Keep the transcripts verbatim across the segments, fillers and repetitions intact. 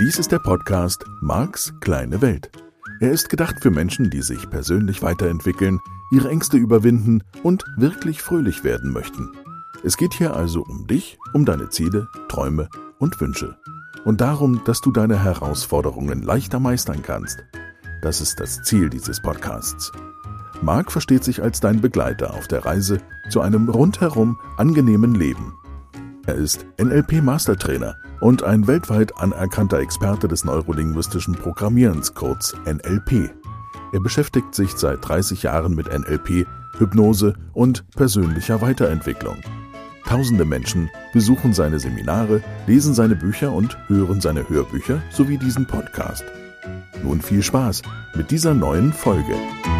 Dies ist der Podcast Marks kleine Welt. Er ist gedacht für Menschen, die sich persönlich weiterentwickeln, ihre Ängste überwinden und wirklich fröhlich werden möchten. Es geht hier also um dich, um deine Ziele, Träume und Wünsche. Und darum, dass du deine Herausforderungen leichter meistern kannst. Das ist das Ziel dieses Podcasts. Mark versteht sich als dein Begleiter auf der Reise zu einem rundherum angenehmen Leben. Er ist N L P-Mastertrainer und ein weltweit anerkannter Experte des neurolinguistischen Programmierens, kurz N L P. Er beschäftigt sich seit dreißig Jahren mit N L P, Hypnose und persönlicher Weiterentwicklung. Tausende Menschen besuchen seine Seminare, lesen seine Bücher und hören seine Hörbücher sowie diesen Podcast. Nun viel Spaß mit dieser neuen Folge.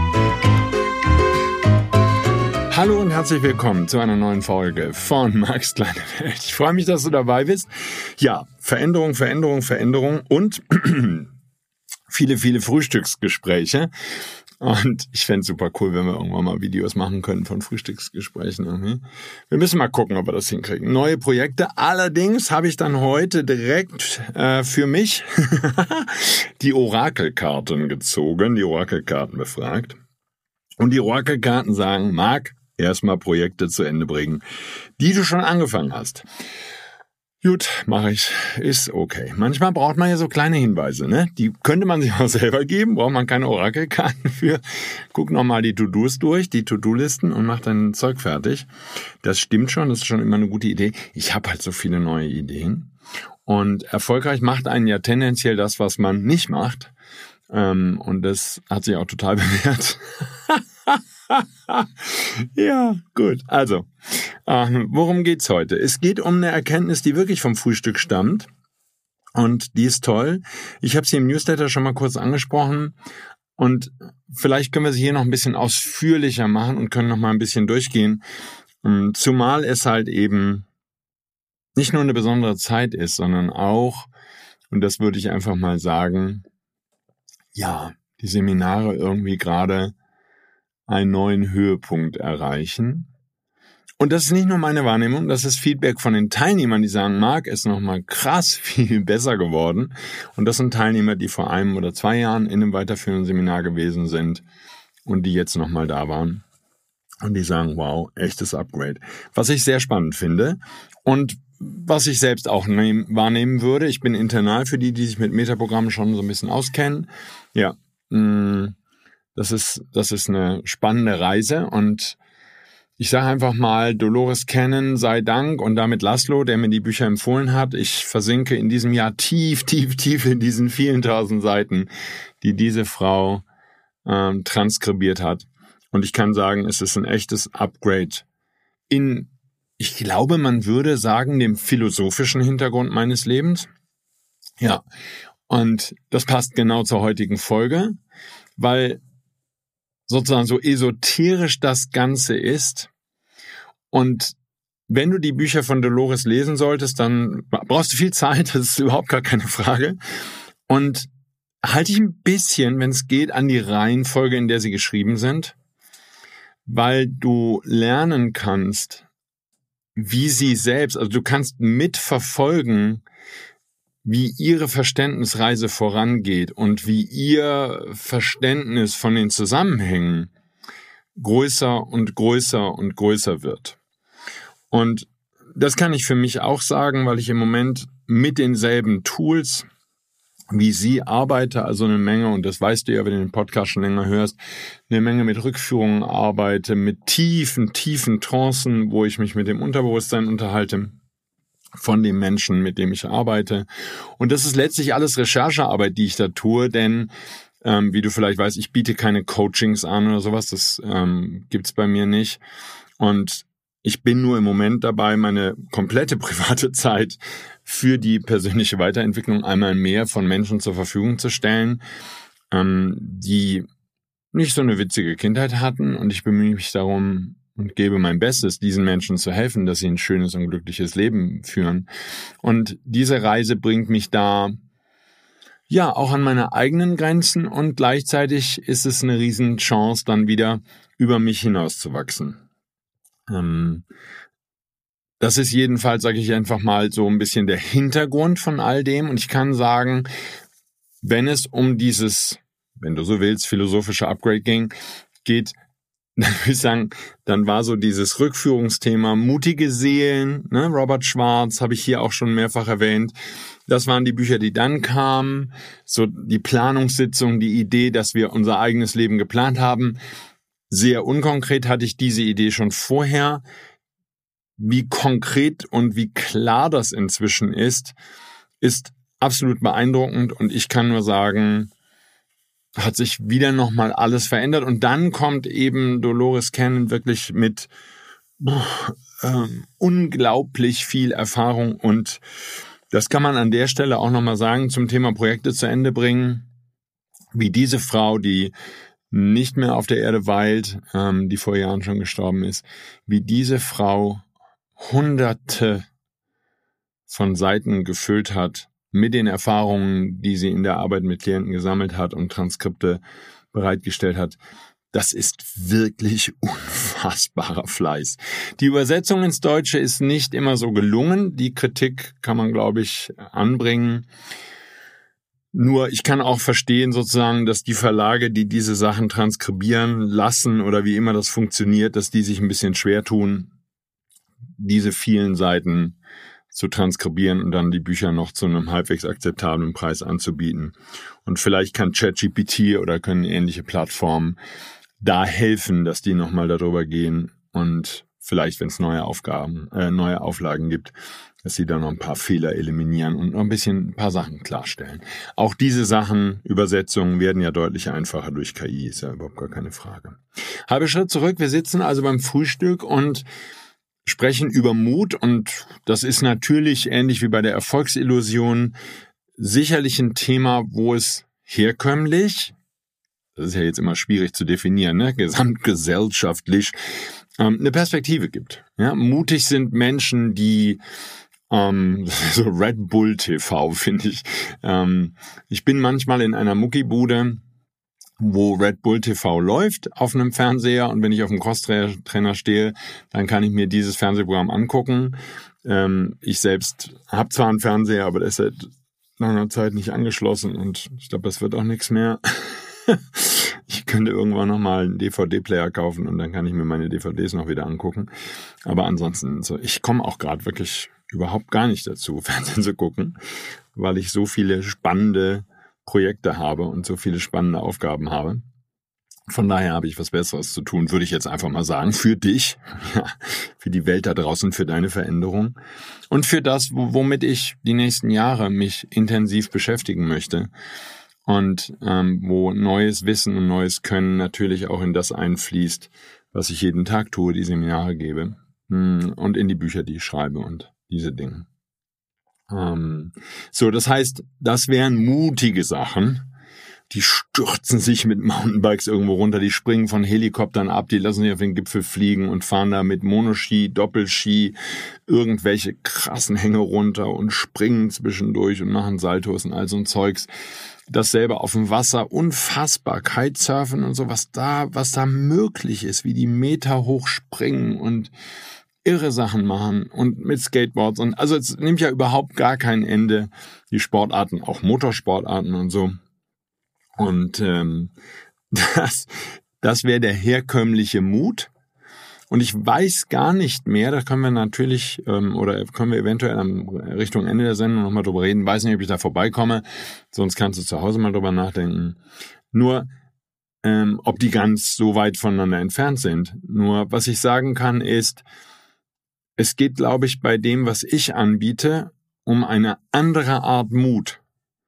Hallo und herzlich willkommen zu einer neuen Folge von Marks kleine Welt. Ich freue mich, dass du dabei bist. Ja, Veränderung, Veränderung, Veränderung und viele, viele Frühstücksgespräche. Und ich fände es super cool, wenn wir irgendwann mal Videos machen können von Frühstücksgesprächen. Irgendwie. Wir müssen mal gucken, ob wir das hinkriegen. Neue Projekte. Allerdings habe ich dann heute direkt äh, für mich die Orakelkarten gezogen, die Orakelkarten befragt. Und die Orakelkarten sagen, Mark, erstmal Projekte zu Ende bringen, die du schon angefangen hast. Gut, mache ich. Ist okay. Manchmal braucht man ja so kleine Hinweise, ne? Die könnte man sich auch selber geben, braucht man keine Orakelkarten für. Guck nochmal die To-Dos durch, die To-Do-Listen und mach dein Zeug fertig. Das stimmt schon, das ist schon immer eine gute Idee. Ich habe halt so viele neue Ideen. Und erfolgreich macht einen ja tendenziell das, was man nicht macht. Ähm, und das hat sich auch total bewährt. Ja, gut. Also, äh, worum geht's heute? Es geht um eine Erkenntnis, die wirklich vom Frühstück stammt. Und die ist toll. Ich habe sie im Newsletter schon mal kurz angesprochen. Und vielleicht können wir sie hier noch ein bisschen ausführlicher machen und können noch mal ein bisschen durchgehen. Zumal es halt eben nicht nur eine besondere Zeit ist, sondern auch, und das würde ich einfach mal sagen, ja, die Seminare irgendwie gerade einen neuen Höhepunkt erreichen. Und das ist nicht nur meine Wahrnehmung, das ist Feedback von den Teilnehmern, die sagen, Mark, ist nochmal krass viel besser geworden. Und das sind Teilnehmer, die vor einem oder zwei Jahren in einem weiterführenden Seminar gewesen sind und die jetzt nochmal da waren. Und die sagen, wow, echtes Upgrade. Was ich sehr spannend finde und was ich selbst auch nehm, wahrnehmen würde, ich bin internal für die, die sich mit Metaprogrammen schon so ein bisschen auskennen. Ja, mh, das ist, das ist eine spannende Reise und ich sage einfach mal, Dolores Cannon sei Dank und damit Laszlo, der mir die Bücher empfohlen hat. Ich versinke in diesem Jahr tief, tief, tief in diesen vielen tausend Seiten, die diese Frau ähm, transkribiert hat. Und ich kann sagen, es ist ein echtes Upgrade in, ich glaube, man würde sagen, dem philosophischen Hintergrund meines Lebens. Ja, und das passt genau zur heutigen Folge, weil sozusagen so esoterisch das Ganze ist. Und wenn du die Bücher von Dolores lesen solltest, dann brauchst du viel Zeit, das ist überhaupt gar keine Frage. Und halte dich ein bisschen, wenn es geht, an die Reihenfolge, in der sie geschrieben sind, weil du lernen kannst, wie sie selbst, also du kannst mitverfolgen, wie ihre Verständnisreise vorangeht und wie ihr Verständnis von den Zusammenhängen größer und größer und größer wird. Und das kann ich für mich auch sagen, weil ich im Moment mit denselben Tools wie sie arbeite, also eine Menge, und das weißt du ja, wenn du den Podcast schon länger hörst, eine Menge mit Rückführungen arbeite, mit tiefen, tiefen Trancen, wo ich mich mit dem Unterbewusstsein unterhalte, von dem Menschen, mit dem ich arbeite. Und das ist letztlich alles Recherchearbeit, die ich da tue, denn ähm, wie du vielleicht weißt, ich biete keine Coachings an oder sowas, das ähm, gibt's bei mir nicht. Und ich bin nur im Moment dabei, meine komplette private Zeit für die persönliche Weiterentwicklung einmal mehr von Menschen zur Verfügung zu stellen, ähm, die nicht so eine witzige Kindheit hatten. Und ich bemühe mich darum, und gebe mein Bestes, diesen Menschen zu helfen, dass sie ein schönes und glückliches Leben führen. Und diese Reise bringt mich da, ja, auch an meine eigenen Grenzen und gleichzeitig ist es eine riesen Chance, dann wieder über mich hinauszuwachsen. Ähm, das ist jedenfalls, sage ich einfach mal, so ein bisschen der Hintergrund von all dem. Und ich kann sagen, wenn es um dieses, wenn du so willst, philosophische Upgrade ging, geht, dann würde ich sagen, dann war so dieses Rückführungsthema mutige Seelen, ne, Robert Schwartz, habe ich hier auch schon mehrfach erwähnt. Das waren die Bücher, die dann kamen. So die Planungssitzung, die Idee, dass wir unser eigenes Leben geplant haben. Sehr unkonkret hatte ich diese Idee schon vorher. Wie konkret und wie klar das inzwischen ist, ist absolut beeindruckend. Und ich kann nur sagen, hat sich wieder nochmal alles verändert. Und dann kommt eben Dolores Cannon wirklich mit boah, ähm, unglaublich viel Erfahrung. Und das kann man an der Stelle auch nochmal sagen, zum Thema Projekte zu Ende bringen. Wie diese Frau, die nicht mehr auf der Erde weilt, ähm, die vor Jahren schon gestorben ist, wie diese Frau Hunderte von Seiten gefüllt hat, mit den Erfahrungen, die sie in der Arbeit mit Klienten gesammelt hat und Transkripte bereitgestellt hat. Das ist wirklich unfassbarer Fleiß. Die Übersetzung ins Deutsche ist nicht immer so gelungen. Die Kritik kann man, glaube ich, anbringen. Nur ich kann auch verstehen sozusagen, dass die Verlage, die diese Sachen transkribieren lassen oder wie immer das funktioniert, dass die sich ein bisschen schwer tun, diese vielen Seiten zu transkribieren und dann die Bücher noch zu einem halbwegs akzeptablen Preis anzubieten. Und vielleicht kann ChatGPT oder können ähnliche Plattformen da helfen, dass die nochmal darüber gehen und vielleicht, wenn es neue Aufgaben, äh, neue Auflagen gibt, dass sie da noch ein paar Fehler eliminieren und noch ein bisschen ein paar Sachen klarstellen. Auch diese Sachen, Übersetzungen, werden ja deutlich einfacher durch K I, ist ja überhaupt gar keine Frage. Halber Schritt zurück, wir sitzen also beim Frühstück und sprechen über Mut, und das ist natürlich ähnlich wie bei der Erfolgsillusion sicherlich ein Thema, wo es herkömmlich, das ist ja jetzt immer schwierig zu definieren, ne, gesamtgesellschaftlich, ähm, eine Perspektive gibt. Ja, mutig sind Menschen, die ähm, so Red Bull T V, finde ich. Ähm, ich bin manchmal in einer Muckibude, wo Red Bull T V läuft auf einem Fernseher, und wenn ich auf dem Crosstrainer stehe, dann kann ich mir dieses Fernsehprogramm angucken. Ähm, ich selbst habe zwar einen Fernseher, aber der ist seit langer Zeit nicht angeschlossen, und ich glaube, das wird auch nichts mehr. Ich könnte irgendwann nochmal einen D V D-Player kaufen und dann kann ich mir meine D V Ds noch wieder angucken. Aber ansonsten, so, ich komme auch gerade wirklich überhaupt gar nicht dazu, Fernsehen zu gucken, weil ich so viele spannende Projekte habe und so viele spannende Aufgaben habe. Von daher habe ich was Besseres zu tun, würde ich jetzt einfach mal sagen, für dich, ja, für die Welt da draußen, für deine Veränderung und für das, womit ich die nächsten Jahre mich intensiv beschäftigen möchte und ähm, wo neues Wissen und neues Können natürlich auch in das einfließt, was ich jeden Tag tue, die Seminare gebe und in die Bücher, die ich schreibe und diese Dinge. Ähm, so, das heißt, das wären mutige Sachen. Die stürzen sich mit Mountainbikes irgendwo runter, die springen von Helikoptern ab, die lassen sich auf den Gipfel fliegen und fahren da mit Monoski, Doppelski, irgendwelche krassen Hänge runter und springen zwischendurch und machen Saltos und all so ein Zeugs. Dasselbe auf dem Wasser, unfassbar, Kitesurfen und so, was da, was da möglich ist, wie die Meter hoch springen und irre Sachen machen und mit Skateboards und also es nimmt ja überhaupt gar kein Ende, die Sportarten, auch Motorsportarten und so. Und ähm, das, das wäre der herkömmliche Mut. Und ich weiß gar nicht mehr, da können wir natürlich, ähm, oder können wir eventuell am Richtung Ende der Sendung nochmal drüber reden, weiß nicht, ob ich da vorbeikomme, sonst kannst du zu Hause mal drüber nachdenken. Nur, ähm, ob die ganz so weit voneinander entfernt sind. Nur, was ich sagen kann, ist, es geht, glaube ich, bei dem, was ich anbiete, um eine andere Art Mut.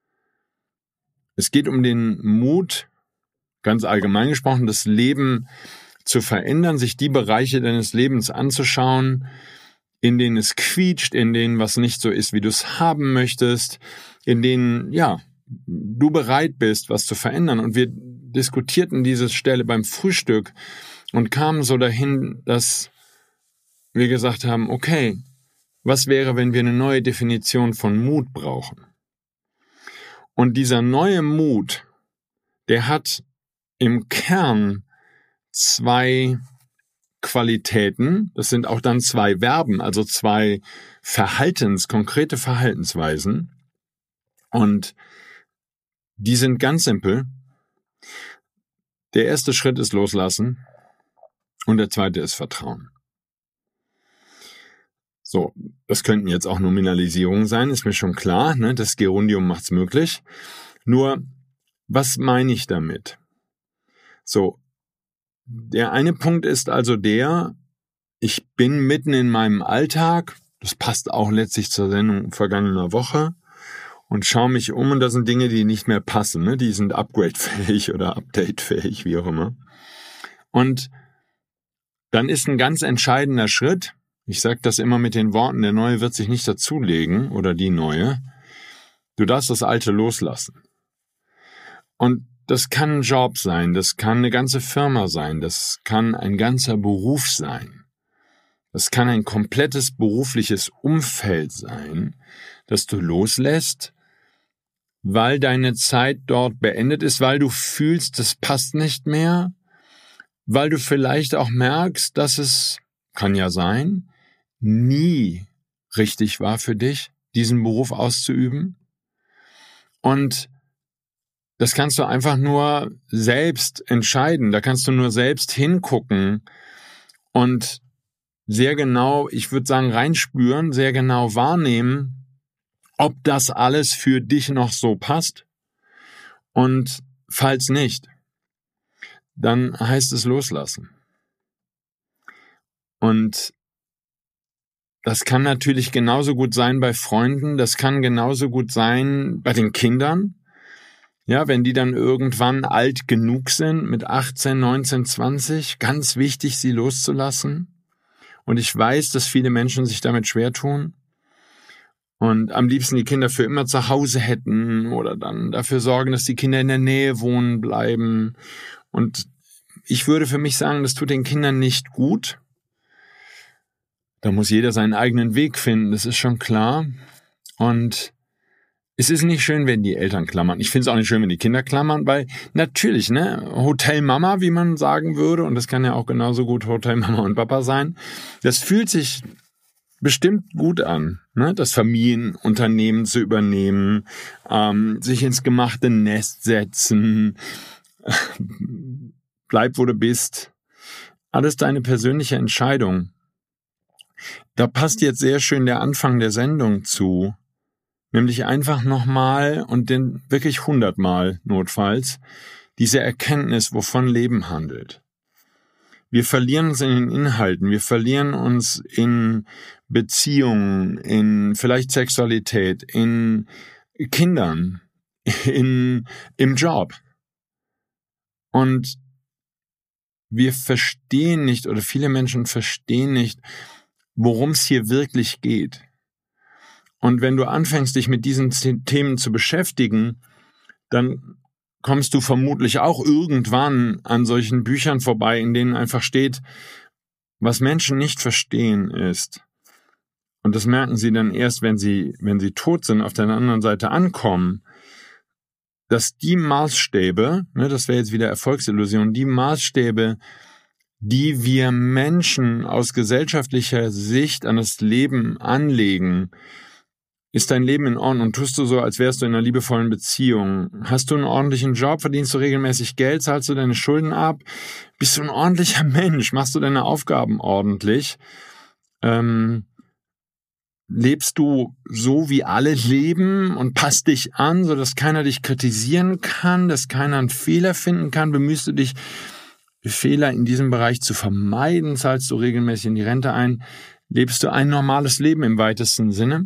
Es geht um den Mut, ganz allgemein gesprochen, das Leben zu verändern, sich die Bereiche deines Lebens anzuschauen, in denen es quietscht, in denen was nicht so ist, wie du es haben möchtest, in denen, ja, du bereit bist, was zu verändern. Und wir diskutierten diese Stelle beim Frühstück und kamen so dahin, dass wir gesagt haben, okay, was wäre, wenn wir eine neue Definition von Mut brauchen? Und dieser neue Mut, der hat im Kern zwei Qualitäten, das sind auch dann zwei Verben, also zwei Verhaltens, konkrete Verhaltensweisen. Und die sind ganz simpel. Der erste Schritt ist Loslassen und der zweite ist Vertrauen. So, das könnten jetzt auch Nominalisierungen sein, ist mir schon klar, ne? Das Gerundium macht's möglich. Nur, was meine ich damit? So, der eine Punkt ist also der, ich bin mitten in meinem Alltag, das passt auch letztlich zur Sendung vergangener Woche, und schaue mich um und da sind Dinge, die nicht mehr passen, ne? Die sind upgradefähig oder updatefähig, wie auch immer. Und dann ist ein ganz entscheidender Schritt, ich sage das immer mit den Worten, der Neue wird sich nicht dazulegen oder die Neue, du darfst das Alte loslassen. Und das kann ein Job sein, das kann eine ganze Firma sein, das kann ein ganzer Beruf sein. Das kann ein komplettes berufliches Umfeld sein, das du loslässt, weil deine Zeit dort beendet ist, weil du fühlst, das passt nicht mehr, weil du vielleicht auch merkst, dass es, kann ja sein, nie richtig war für dich, diesen Beruf auszuüben. Und das kannst du einfach nur selbst entscheiden. Da kannst du nur selbst hingucken und sehr genau, ich würde sagen, reinspüren, sehr genau wahrnehmen, ob das alles für dich noch so passt. Und falls nicht, dann heißt es loslassen. Und das kann natürlich genauso gut sein bei Freunden, das kann genauso gut sein bei den Kindern. Ja, wenn die dann irgendwann alt genug sind, mit achtzehn, neunzehn, zwanzig, ganz wichtig, sie loszulassen. Und ich weiß, dass viele Menschen sich damit schwer tun und am liebsten die Kinder für immer zu Hause hätten oder dann dafür sorgen, dass die Kinder in der Nähe wohnen bleiben. Und ich würde für mich sagen, das tut den Kindern nicht gut. Da muss jeder seinen eigenen Weg finden, das ist schon klar. Und es ist nicht schön, wenn die Eltern klammern. Ich finde es auch nicht schön, wenn die Kinder klammern, weil natürlich, ne, Hotelmama, wie man sagen würde, und das kann ja auch genauso gut Hotelmama und Papa sein, das fühlt sich bestimmt gut an, ne, das Familienunternehmen zu übernehmen, ähm, sich ins gemachte Nest setzen, bleib, wo du bist. Alles deine persönliche Entscheidung. Da passt jetzt sehr schön der Anfang der Sendung zu. Nämlich einfach nochmal und den wirklich hundertmal notfalls diese Erkenntnis, wovon Leben handelt. Wir verlieren uns in den Inhalten, wir verlieren uns in Beziehungen, in vielleicht Sexualität, in Kindern, in, im Job. Und wir verstehen nicht, oder viele Menschen verstehen nicht, worum es hier wirklich geht. Und wenn du anfängst, dich mit diesen Themen zu beschäftigen, dann kommst du vermutlich auch irgendwann an solchen Büchern vorbei, in denen einfach steht, was Menschen nicht verstehen ist. Und das merken sie dann erst, wenn sie, wenn sie tot sind, auf der anderen Seite ankommen, dass die Maßstäbe, ne, das wäre jetzt wieder Erfolgsillusion, die Maßstäbe, die wir Menschen aus gesellschaftlicher Sicht an das Leben anlegen, ist dein Leben in Ordnung? Tust du so, als wärst du in einer liebevollen Beziehung? Hast du einen ordentlichen Job? Verdienst du regelmäßig Geld? Zahlst du deine Schulden ab? Bist du ein ordentlicher Mensch? Machst du deine Aufgaben ordentlich? Ähm, lebst du so, wie alle leben und passt dich an, sodass keiner dich kritisieren kann, dass keiner einen Fehler finden kann? Bemühst du dich, Fehler in diesem Bereich zu vermeiden? Zahlst du regelmäßig in die Rente ein? Lebst du ein normales Leben im weitesten Sinne?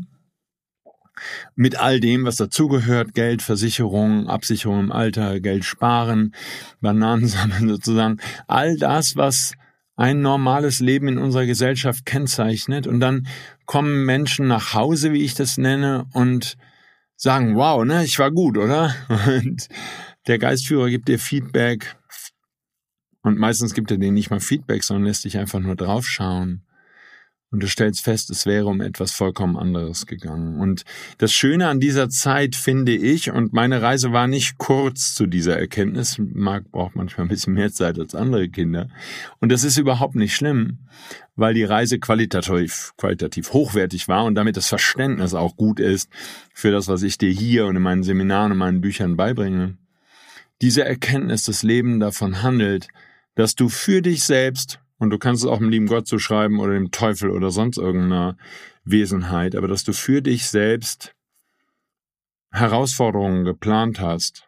Mit all dem, was dazugehört, Geld, Versicherung, Absicherung im Alter, Geld sparen, Bananen sammeln sozusagen, all das, was ein normales Leben in unserer Gesellschaft kennzeichnet. Und dann kommen Menschen nach Hause, wie ich das nenne, und sagen, wow, ne, ich war gut, oder? Und der Geistführer gibt dir Feedback. Und meistens gibt er dir nicht mal Feedback, sondern lässt dich einfach nur draufschauen. und du stellst fest, es wäre um etwas vollkommen anderes gegangen. Und das Schöne an dieser Zeit finde ich, und meine Reise war nicht kurz zu dieser Erkenntnis, Marc braucht manchmal ein bisschen mehr Zeit als andere Kinder, und das ist überhaupt nicht schlimm, weil die Reise qualitativ, qualitativ hochwertig war und damit das Verständnis auch gut ist für das, was ich dir hier und in meinen Seminaren und meinen Büchern beibringe. Diese Erkenntnis, das Leben davon handelt, dass du für dich selbst, und du kannst es auch dem lieben Gott zuschreiben oder dem Teufel oder sonst irgendeiner Wesenheit, aber dass du für dich selbst Herausforderungen geplant hast,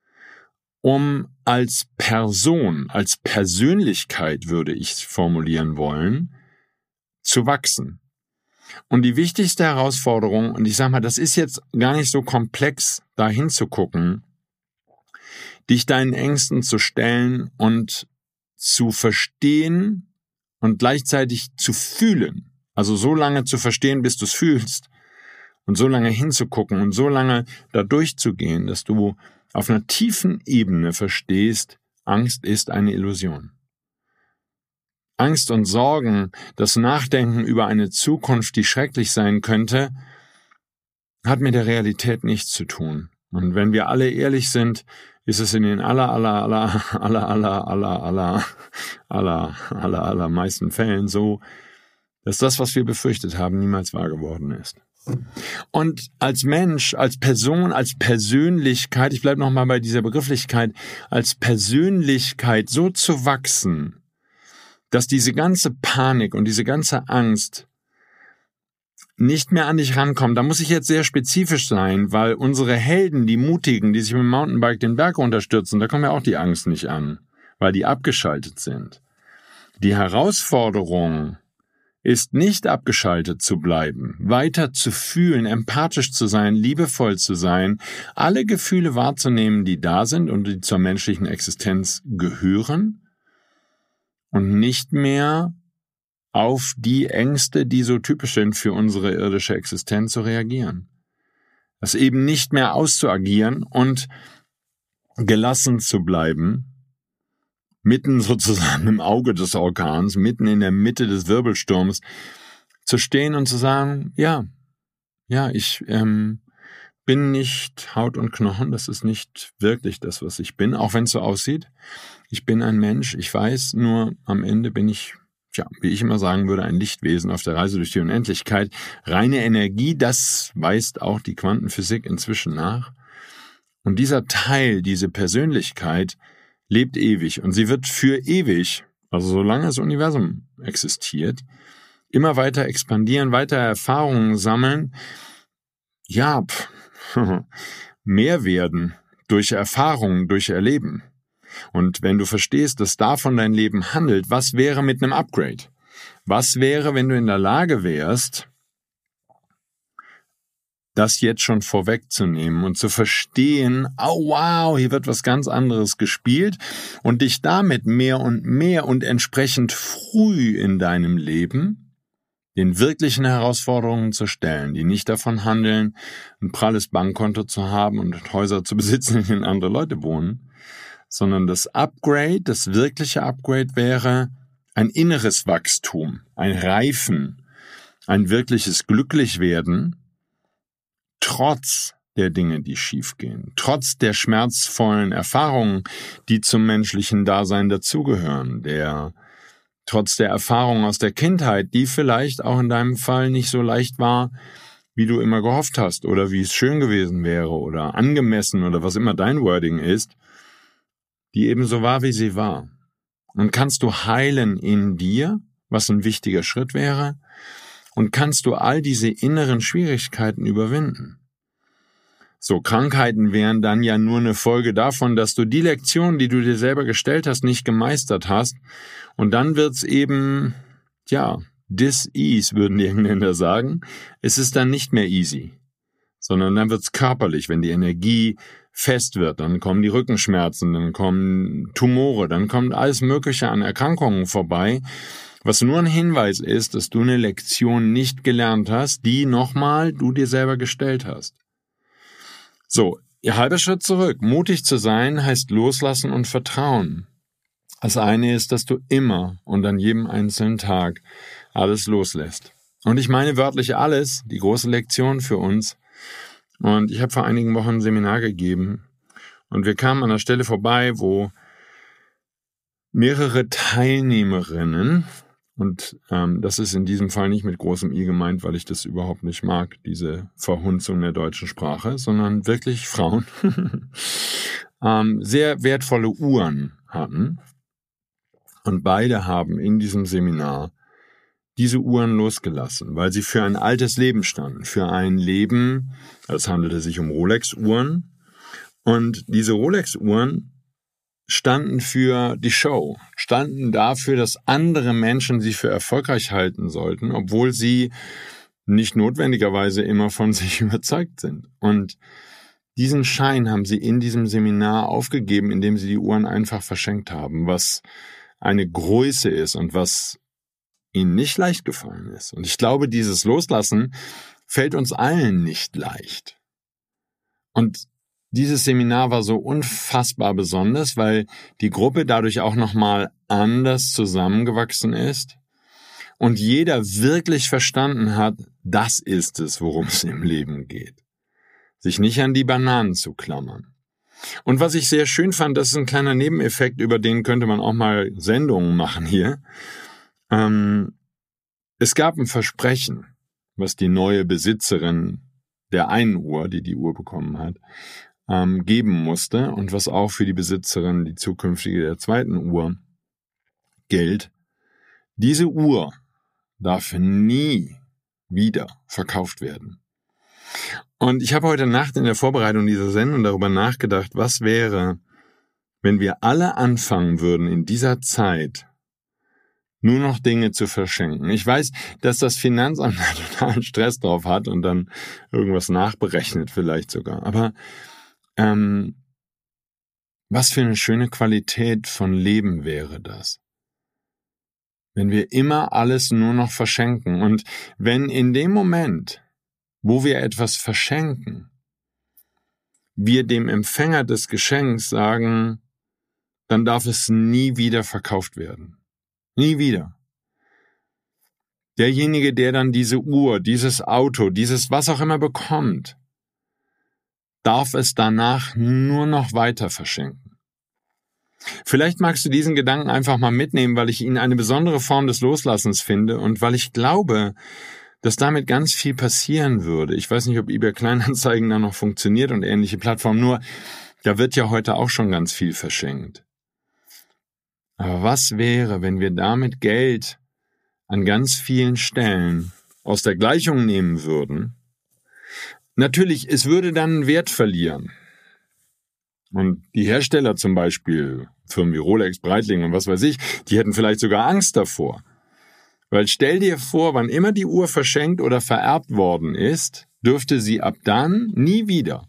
um als Person, als Persönlichkeit, würde ich formulieren wollen, zu wachsen. Und die wichtigste Herausforderung, und ich sage mal, das ist jetzt gar nicht so komplex, da hinzugucken, dich deinen Ängsten zu stellen und zu verstehen und gleichzeitig zu fühlen. Also so lange zu verstehen, bis du es fühlst. Und so lange hinzugucken und so lange da durchzugehen, dass du auf einer tiefen Ebene verstehst, Angst ist eine Illusion. Angst und Sorgen, das Nachdenken über eine Zukunft, die schrecklich sein könnte, hat mit der Realität nichts zu tun. Und wenn wir alle ehrlich sind, ist es in den aller, aller, aller, aller, aller, aller, aller, aller, aller, aller meisten Fällen so, dass das, was wir befürchtet haben, niemals wahr geworden ist. Und als Mensch, als Person, als Persönlichkeit, ich bleibe nochmal bei dieser Begrifflichkeit, als Persönlichkeit so zu wachsen, dass diese ganze Panik und diese ganze Angst nicht mehr an dich rankommen. Da muss ich jetzt sehr spezifisch sein, weil unsere Helden, die Mutigen, die sich mit dem Mountainbike den Berg runterstürzen, da kommt ja auch die Angst nicht an, weil die abgeschaltet sind. Die Herausforderung ist nicht abgeschaltet zu bleiben, weiter zu fühlen, empathisch zu sein, liebevoll zu sein, alle Gefühle wahrzunehmen, die da sind und die zur menschlichen Existenz gehören und nicht mehr auf die Ängste, die so typisch sind für unsere irdische Existenz, zu reagieren. Das eben nicht mehr auszuagieren und gelassen zu bleiben, mitten sozusagen im Auge des Orkans, mitten in der Mitte des Wirbelsturms, zu stehen und zu sagen, ja, ja, ich ähm, bin nicht Haut und Knochen, das ist nicht wirklich das, was ich bin, auch wenn es so aussieht. Ich bin ein Mensch, ich weiß, nur am Ende bin ich, ja, wie ich immer sagen würde, ein Lichtwesen auf der Reise durch die Unendlichkeit. Reine Energie, das weist auch die Quantenphysik inzwischen nach. Und dieser Teil, diese Persönlichkeit, lebt ewig und sie wird für ewig, also solange das Universum existiert, immer weiter expandieren, weiter Erfahrungen sammeln, ja, pff, mehr werden durch Erfahrungen, durch Erleben. Und wenn du verstehst, dass davon dein Leben handelt, was wäre mit einem Upgrade? Was wäre, wenn du in der Lage wärst, das jetzt schon vorwegzunehmen und zu verstehen, oh wow, hier wird was ganz anderes gespielt und dich damit mehr und mehr und entsprechend früh in deinem Leben den wirklichen Herausforderungen zu stellen, die nicht davon handeln, ein pralles Bankkonto zu haben und Häuser zu besitzen, in denen andere Leute wohnen, sondern das Upgrade, das wirkliche Upgrade wäre ein inneres Wachstum, ein Reifen, ein wirkliches Glücklichwerden, trotz der Dinge, die schiefgehen, trotz der schmerzvollen Erfahrungen, die zum menschlichen Dasein dazugehören, der trotz der Erfahrungen aus der Kindheit, die vielleicht auch in deinem Fall nicht so leicht war, wie du immer gehofft hast oder wie es schön gewesen wäre oder angemessen oder was immer dein Wording ist, die eben so war, wie sie war. Und kannst du heilen in dir, was ein wichtiger Schritt wäre, und kannst du all diese inneren Schwierigkeiten überwinden. So, Krankheiten wären dann ja nur eine Folge davon, dass du die Lektion, die du dir selber gestellt hast, nicht gemeistert hast. Und dann wird's eben, ja, dis-ease, würden die Engländer sagen. Es ist dann nicht mehr easy, sondern dann wird's körperlich, wenn die Energie fest wird. Dann kommen die Rückenschmerzen, dann kommen Tumore, dann kommt alles Mögliche an Erkrankungen vorbei, was nur ein Hinweis ist, dass du eine Lektion nicht gelernt hast, die nochmal du dir selber gestellt hast. So, ihr halber Schritt zurück. Mutig zu sein heißt loslassen und vertrauen. Das eine ist, dass du immer und an jedem einzelnen Tag alles loslässt. Und ich meine wörtlich alles, die große Lektion für uns. Und ich habe vor einigen Wochen ein Seminar gegeben und wir kamen an einer Stelle vorbei, wo mehrere Teilnehmerinnen, und ähm, das ist in diesem Fall nicht mit großem I gemeint, weil ich das überhaupt nicht mag, diese Verhunzung der deutschen Sprache, sondern wirklich Frauen, ähm, sehr wertvolle Uhren hatten. Und beide haben in diesem Seminar diese Uhren losgelassen, weil sie für ein altes Leben standen, für ein Leben, es handelte sich um Rolex-Uhren. Und diese Rolex-Uhren standen für die Show, standen dafür, dass andere Menschen sie für erfolgreich halten sollten, obwohl sie nicht notwendigerweise immer von sich überzeugt sind. Und diesen Schein haben sie in diesem Seminar aufgegeben, indem sie die Uhren einfach verschenkt haben, was eine Größe ist und was ihnen nicht leicht gefallen ist. Und ich glaube, dieses Loslassen fällt uns allen nicht leicht. Und dieses Seminar war so unfassbar besonders, weil die Gruppe dadurch auch nochmal anders zusammengewachsen ist und jeder wirklich verstanden hat, das ist es, worum es im Leben geht. Sich nicht an die Bananen zu klammern. Und was ich sehr schön fand, das ist ein kleiner Nebeneffekt, über den könnte man auch mal Sendungen machen hier. Ähm, es gab ein Versprechen, was die neue Besitzerin der einen Uhr, die die Uhr bekommen hat, ähm, geben musste und was auch für die Besitzerin, die zukünftige der zweiten Uhr, gilt. Diese Uhr darf nie wieder verkauft werden. Und ich habe heute Nacht in der Vorbereitung dieser Sendung darüber nachgedacht, was wäre, wenn wir alle anfangen würden, in dieser Zeit nur noch Dinge zu verschenken. Ich weiß, dass das Finanzamt da totalen Stress drauf hat und dann irgendwas nachberechnet vielleicht sogar. Aber ähm, was für eine schöne Qualität von Leben wäre das, wenn wir immer alles nur noch verschenken. Und wenn in dem Moment, wo wir etwas verschenken, wir dem Empfänger des Geschenks sagen, dann darf es nie wieder verkauft werden. Nie wieder. Derjenige, der dann diese Uhr, dieses Auto, dieses was auch immer bekommt, darf es danach nur noch weiter verschenken. Vielleicht magst du diesen Gedanken einfach mal mitnehmen, weil ich ihn eine besondere Form des Loslassens finde und weil ich glaube, dass damit ganz viel passieren würde. Ich weiß nicht, ob eBay Kleinanzeigen da noch funktioniert und ähnliche Plattformen, nur da wird ja heute auch schon ganz viel verschenkt. Aber was wäre, wenn wir damit Geld an ganz vielen Stellen aus der Gleichung nehmen würden? Natürlich, es würde dann einen Wert verlieren. Und die Hersteller zum Beispiel, Firmen wie Rolex, Breitling und was weiß ich, die hätten vielleicht sogar Angst davor. Weil stell dir vor, wann immer die Uhr verschenkt oder vererbt worden ist, dürfte sie ab dann nie wieder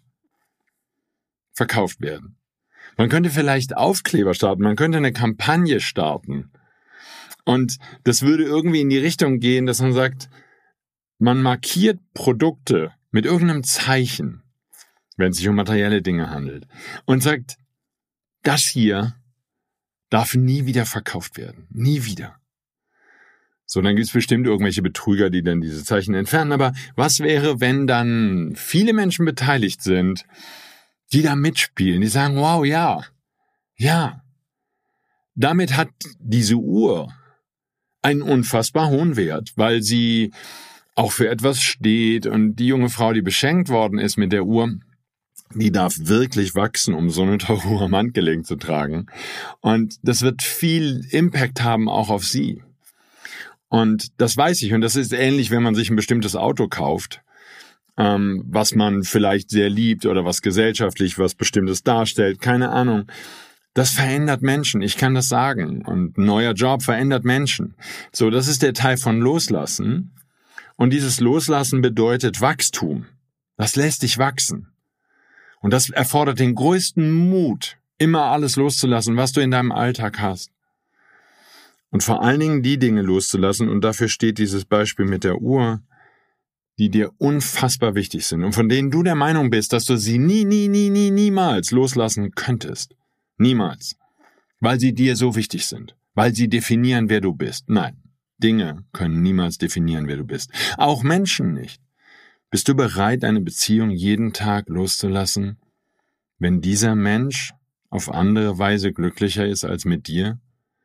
verkauft werden. Man könnte vielleicht Aufkleber starten, man könnte eine Kampagne starten. Und das würde irgendwie in die Richtung gehen, dass man sagt, man markiert Produkte mit irgendeinem Zeichen, wenn es sich um materielle Dinge handelt, und sagt, das hier darf nie wieder verkauft werden. Nie wieder. So, dann gibt es bestimmt irgendwelche Betrüger, die dann diese Zeichen entfernen. Aber was wäre, wenn dann viele Menschen beteiligt sind, die da mitspielen, die sagen, wow, ja, ja, damit hat diese Uhr einen unfassbar hohen Wert, weil sie auch für etwas steht und die junge Frau, die beschenkt worden ist mit der Uhr, die darf wirklich wachsen, um so eine teure Uhr am Handgelenk zu tragen. Und das wird viel Impact haben auch auf sie. Und das weiß ich. Und das ist ähnlich, wenn man sich ein bestimmtes Auto kauft, ähm, was man vielleicht sehr liebt oder was gesellschaftlich was Bestimmtes darstellt. Keine Ahnung. Das verändert Menschen. Ich kann das sagen. Und ein neuer Job verändert Menschen. So, das ist der Teil von Loslassen. Und dieses Loslassen bedeutet Wachstum. Das lässt dich wachsen. Und das erfordert den größten Mut, immer alles loszulassen, was du in deinem Alltag hast. Und vor allen Dingen die Dinge loszulassen, und dafür steht dieses Beispiel mit der Uhr, die dir unfassbar wichtig sind und von denen du der Meinung bist, dass du sie nie, nie, nie, nie, niemals loslassen könntest. Niemals. Weil sie dir so wichtig sind. Weil sie definieren, wer du bist. Nein, Dinge können niemals definieren, wer du bist. Auch Menschen nicht. Bist du bereit, eine Beziehung jeden Tag loszulassen, wenn dieser Mensch auf andere Weise glücklicher ist als mit dir?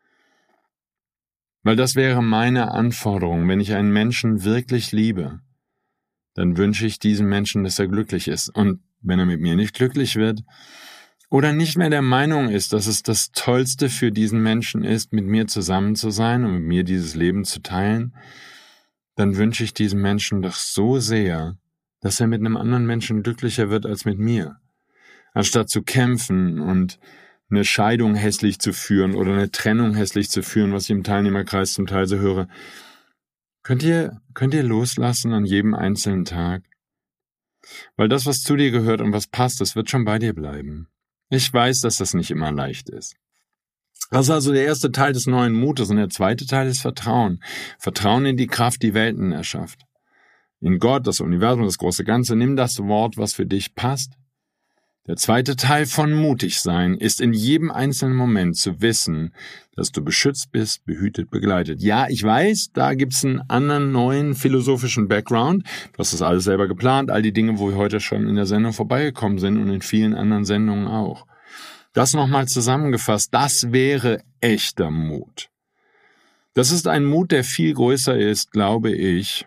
Weil das wäre meine Anforderung. Wenn ich einen Menschen wirklich liebe, dann wünsche ich diesem Menschen, dass er glücklich ist. Und wenn er mit mir nicht glücklich wird oder nicht mehr der Meinung ist, dass es das Tollste für diesen Menschen ist, mit mir zusammen zu sein und mit mir dieses Leben zu teilen, dann wünsche ich diesem Menschen doch so sehr, dass er mit einem anderen Menschen glücklicher wird als mit mir. Anstatt zu kämpfen und eine Scheidung hässlich zu führen oder eine Trennung hässlich zu führen, was ich im Teilnehmerkreis zum Teil so höre. Könnt ihr, könnt ihr loslassen an jedem einzelnen Tag? Weil das, was zu dir gehört und was passt, das wird schon bei dir bleiben. Ich weiß, dass das nicht immer leicht ist. Das ist also der erste Teil des neuen Mutes und der zweite Teil ist Vertrauen. Vertrauen in die Kraft, die Welten erschafft. In Gott, das Universum, das große Ganze. Nimm das Wort, was für dich passt. Der zweite Teil von mutig sein ist in jedem einzelnen Moment zu wissen, dass du beschützt bist, behütet, begleitet. Ja, ich weiß, da gibt's einen anderen neuen philosophischen Background. Du hast das alles selber geplant, all die Dinge, wo wir heute schon in der Sendung vorbeigekommen sind und in vielen anderen Sendungen auch. Das nochmal zusammengefasst, das wäre echter Mut. Das ist ein Mut, der viel größer ist, glaube ich.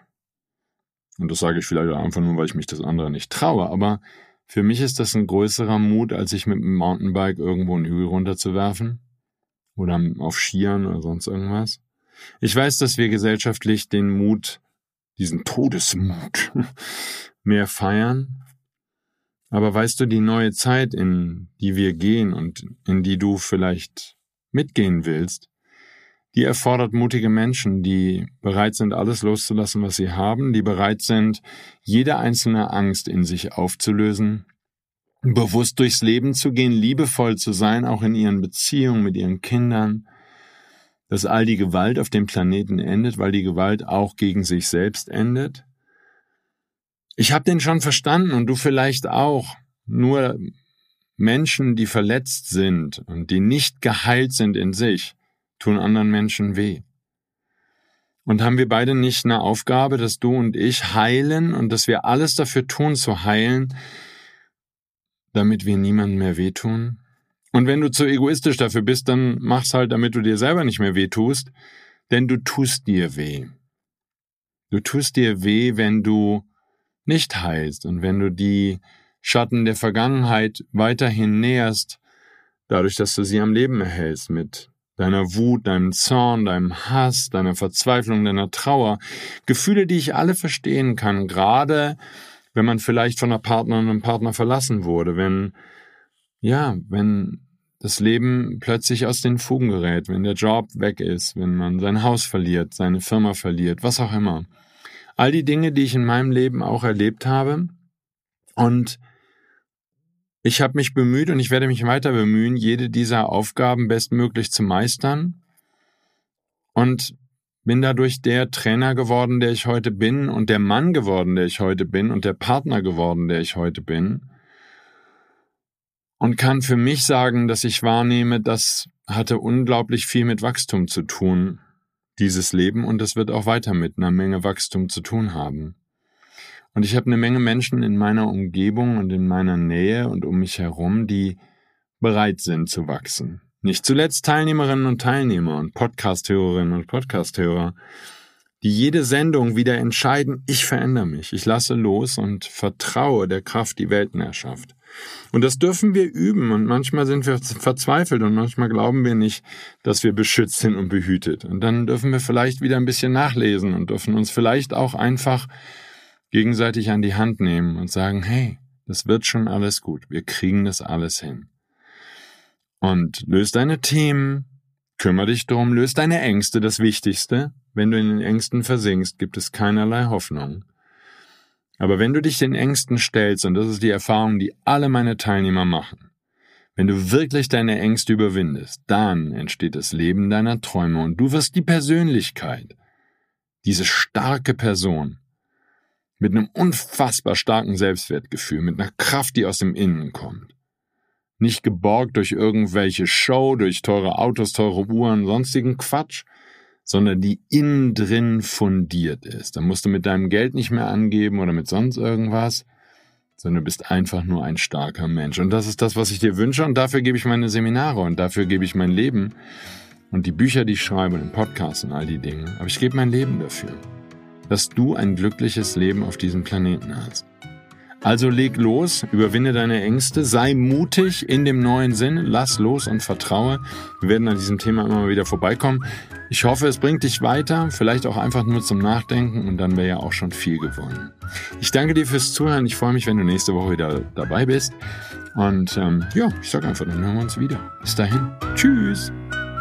Und das sage ich vielleicht einfach nur, weil ich mich das andere nicht traue, aber für mich ist das ein größerer Mut, als sich mit einem Mountainbike irgendwo einen Hügel runterzuwerfen oder auf Skiern oder sonst irgendwas. Ich weiß, dass wir gesellschaftlich den Mut, diesen Todesmut, mehr feiern. Aber weißt du, die neue Zeit, in die wir gehen und in die du vielleicht mitgehen willst, die erfordert mutige Menschen, die bereit sind, alles loszulassen, was sie haben, die bereit sind, jede einzelne Angst in sich aufzulösen, bewusst durchs Leben zu gehen, liebevoll zu sein, auch in ihren Beziehungen mit ihren Kindern, dass all die Gewalt auf dem Planeten endet, weil die Gewalt auch gegen sich selbst endet. Ich habe den schon verstanden und du vielleicht auch. Nur Menschen, die verletzt sind und die nicht geheilt sind in sich, tun anderen Menschen weh. Und haben wir beide nicht eine Aufgabe, dass du und ich heilen und dass wir alles dafür tun, zu heilen, damit wir niemandem mehr wehtun? Und wenn du zu egoistisch dafür bist, dann mach's halt, damit du dir selber nicht mehr wehtust, denn du tust dir weh. Du tust dir weh, wenn du nicht heilst und wenn du die Schatten der Vergangenheit weiterhin näherst, dadurch, dass du sie am Leben erhältst mit deiner Wut, deinem Zorn, deinem Hass, deiner Verzweiflung, deiner Trauer. Gefühle, die ich alle verstehen kann, gerade wenn man vielleicht von einer Partnerin und einem Partner verlassen wurde, wenn, ja, wenn das Leben plötzlich aus den Fugen gerät, wenn der Job weg ist, wenn man sein Haus verliert, seine Firma verliert, was auch immer. All die Dinge, die ich in meinem Leben auch erlebt habe. Und ich habe mich bemüht und ich werde mich weiter bemühen, jede dieser Aufgaben bestmöglich zu meistern und bin dadurch der Trainer geworden, der ich heute bin und der Mann geworden, der ich heute bin und der Partner geworden, der ich heute bin und kann für mich sagen, dass ich wahrnehme, das hatte unglaublich viel mit Wachstum zu tun, dieses Leben, und es wird auch weiter mit einer Menge Wachstum zu tun haben. Und ich habe eine Menge Menschen in meiner Umgebung und in meiner Nähe und um mich herum, die bereit sind zu wachsen. Nicht zuletzt Teilnehmerinnen und Teilnehmer und Podcast-Hörerinnen und Podcast-Hörer, die jede Sendung wieder entscheiden, ich verändere mich, ich lasse los und vertraue der Kraft, die Welten erschafft. Und das dürfen wir üben und manchmal sind wir verzweifelt und manchmal glauben wir nicht, dass wir beschützt sind und behütet. Und dann dürfen wir vielleicht wieder ein bisschen nachlesen und dürfen uns vielleicht auch einfach gegenseitig an die Hand nehmen und sagen, hey, das wird schon alles gut, wir kriegen das alles hin. Und löst deine Themen, kümmere dich drum, löst deine Ängste, das Wichtigste. Wenn du in den Ängsten versinkst, gibt es keinerlei Hoffnung. Aber wenn du dich den Ängsten stellst, und das ist die Erfahrung, die alle meine Teilnehmer machen, wenn du wirklich deine Ängste überwindest, dann entsteht das Leben deiner Träume und du wirst die Persönlichkeit, diese starke Person, mit einem unfassbar starken Selbstwertgefühl, mit einer Kraft, die aus dem Innen kommt. Nicht geborgt durch irgendwelche Show, durch teure Autos, teure Uhren, sonstigen Quatsch, sondern die innen drin fundiert ist. Dann musst du mit deinem Geld nicht mehr angeben oder mit sonst irgendwas, sondern du bist einfach nur ein starker Mensch. Und das ist das, was ich dir wünsche, und dafür gebe ich meine Seminare und dafür gebe ich mein Leben und die Bücher, die ich schreibe und den Podcast und all die Dinge. Aber ich gebe mein Leben dafür, dass du ein glückliches Leben auf diesem Planeten hast. Also leg los, überwinde deine Ängste, sei mutig in dem neuen Sinn, lass los und vertraue. Wir werden an diesem Thema immer mal wieder vorbeikommen. Ich hoffe, es bringt dich weiter, vielleicht auch einfach nur zum Nachdenken, und dann wäre ja auch schon viel gewonnen. Ich danke dir fürs Zuhören. Ich freue mich, wenn du nächste Woche wieder dabei bist. Und ähm, ja, ich sage einfach, dann hören wir uns wieder. Bis dahin. Tschüss.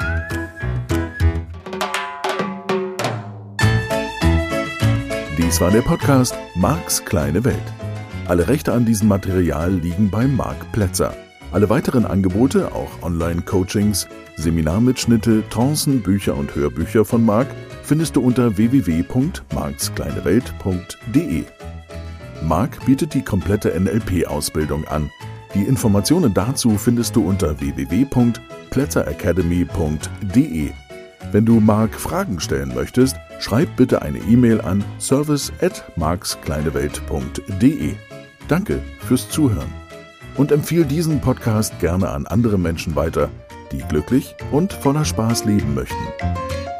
Dies war der Podcast Marks kleine Welt. Alle Rechte an diesem Material liegen bei Marc Plätzer. Alle weiteren Angebote, auch Online-Coachings, Seminarmitschnitte, Trancen, Bücher und Hörbücher von Marc findest du unter w w w punkt marks kleine welt punkt d e. Marc bietet die komplette N L P-Ausbildung an. Die Informationen dazu findest du unter w w w punkt plätzer academy punkt d e. Wenn du Marc Fragen stellen möchtest, schreib bitte eine E-Mail an service at marks kleine welt punkt d e. Danke fürs Zuhören und empfiehl diesen Podcast gerne an andere Menschen weiter, die glücklich und voller Spaß leben möchten.